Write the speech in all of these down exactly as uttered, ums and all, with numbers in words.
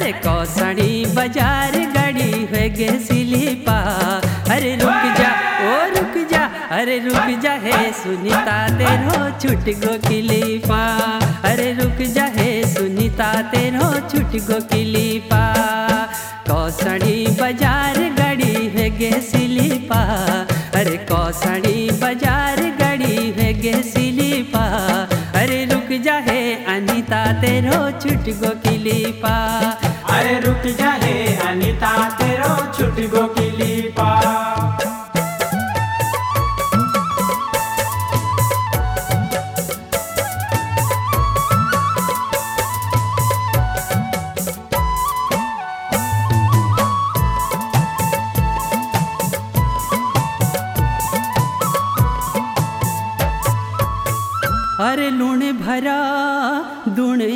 अरे कौसानी बाजार गाड़ी है गे सिलीपा। अरे रुक जा ओ रुक जा, अरे रुक जा हे सुनीता तेरो छूट गो किलीपा। अरे रुक जा हे सुनीता तेरो छूट गो किलीपा। कौसानी बाजार गाड़ी है गे सिलीपा। अरे कौसानी बाजार गाड़ी है गे सिलीपा। अरे रुक जा हे अनीता तेरो छूट गो किलीपा। अरे रुक जा हे अनीता तेरो छूट गो किलीपा। अरे लूण भरा दूणे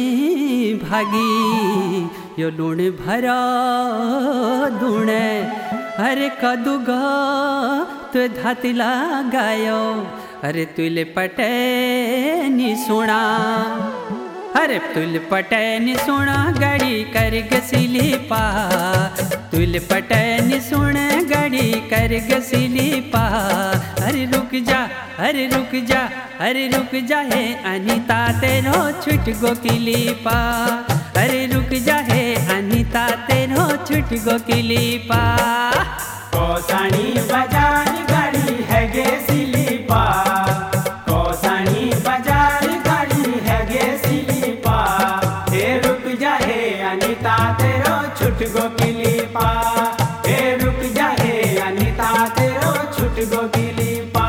भागी यो लूण भरा दूणे। अरे कदुगा तो धातिला गायो। अरे तुल पटे नी सुना। अरे तुल पटे नी सुना गाड़ी कर गसीलीपा। तुल पटे नी सुना गाड़ी कर गसीलीपा। अरे रुक जा, अरे रुक जा, अरे रुक जा हे अनीता तेरो छूट गो किलीपा। अरे रुक जा हे अनीता तेरो छूट गो किलीपा। कौसानी बाजार गाड़ी है गे सिलीपा। कौसानी बाजार गाड़ी है गे सिलीपा। हे रुक जा हे अनीता तेरो छूट गो किलीपा। हे रुक जा हे अनीता तेरो छूट गो किलीपा।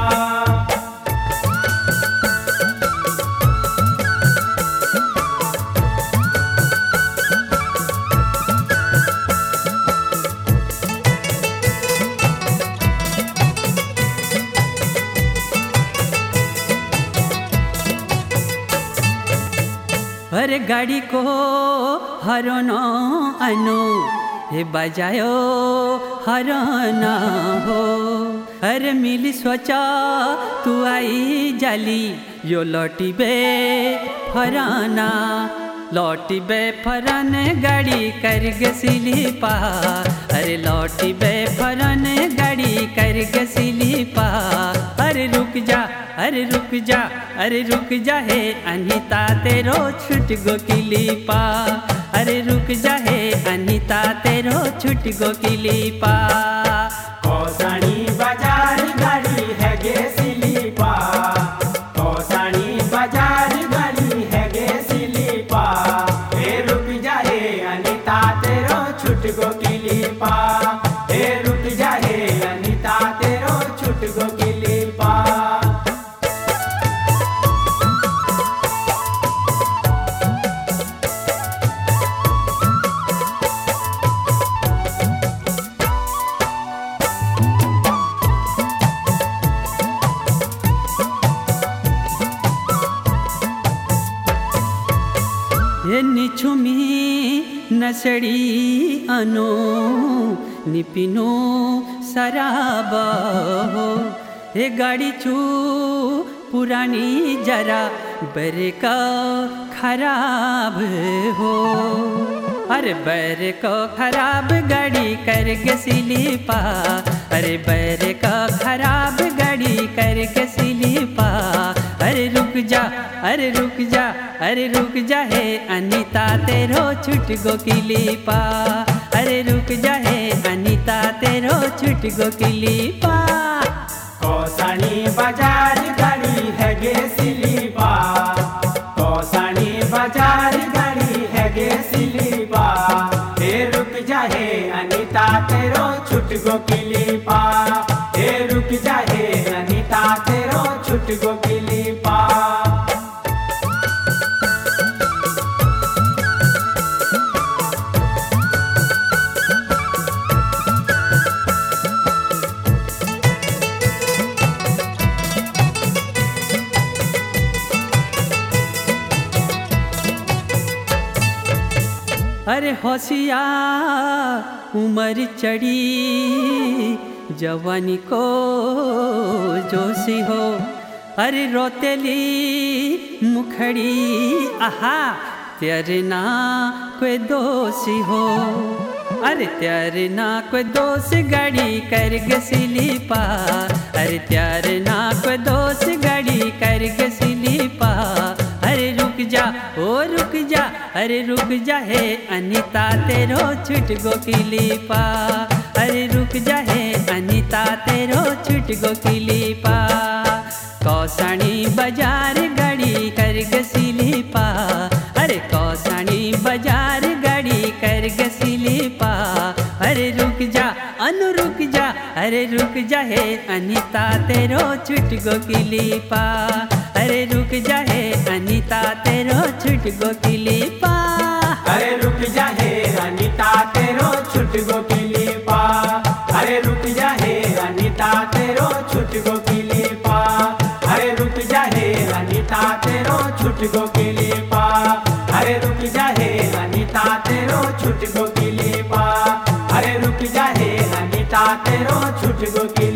अरे गाड़ी को हरनो अनु हे बजायो हरना हो। अरे मिली सोचा तू आई जाली यो लौटी बे फराना। लौटी बे फरन गाड़ी कर गसीलीपा। अरे लौटी बे फरन गाड़ी कर गसीलीपा। अरे रुक जा, अरे रुक जा, अरे रुक जा हे अनीता तेरो छूट गो किलीपा। अरे रुक जा हे अनीता तेरो छूट गो किलीपा। कौसानी बाजार गाड़ी है गे सिलीपा। कौसानी बाजार गाड़ी है गे सिलीपा। हे रुक जा हे अनीता तेरो छूट गो किलीपा। हे रुक जा हे अनीता तेरो छूट गो किलीपा। ये निछुमी नसड़ी अनो निपिनो शराब हो। ये गाड़ी चू पुरानी जरा बरका खराब हो। अरे बैर को खराब गाड़ी कर गसीलीपा। अरे बैर का खराब गाड़ी कर गसीलीपा। अरे रुक जा, अरे रुक जा, अरे रुक जा हे अनीता तेरो छूट गो किलीपा। अरे रुक जा हे अनीता तेरो छूट गो किलीपा। कौसानी बाजार गाड़ी है गे सिलीपा। कौसानी बाजार गाड़ी है गे सिलीपा। हे रुक जा हे अनीता तेरो छूट गो किलीपा। हे रुक जा हे अनीता तेरो छूट गो किलीपा। अरे होशिया उम्र चढ़ी जवानी को जोशी हो। अरे रोतेली मुखड़ी आहा तेरे ना कोई दोषी हो, अरे तेरे ना कोई दोष गाड़ी कर गसिली पा, अरे तेरे ना कोई दोष गाड़ी कर गसिली पा। अरे रुक जा ओ रुक जा, अरे रुक जा हे अनिता तेरो छुट गो किली पा, अरे रुक जा हे अनिता तेरो छुट गो किली पा। कौसानी बाजार गाड़ी कर गसिली पा, अरे कौसानी बाजार गाड़ी कर गसिली पा। अरे रुक जा अनु रुक जा, अरे रुक जा हे अनिता तेरो छुट गो किली पा, अरे रुक जा हे अनिता तेरो छुट गो किली पा। अरे रुक जा हे अनिता तेरो छुट गो किली पा, अरे रुक जा हे अनिता तेरो छुट गो किली पा, अरे रुक जा हे अनिता तेरो छुट गो किली पा, अरे रुक जा हे अनिता तेरो छुट गो किली पा, अरे रुक जा हे अनिता तेरो छुट गो किली।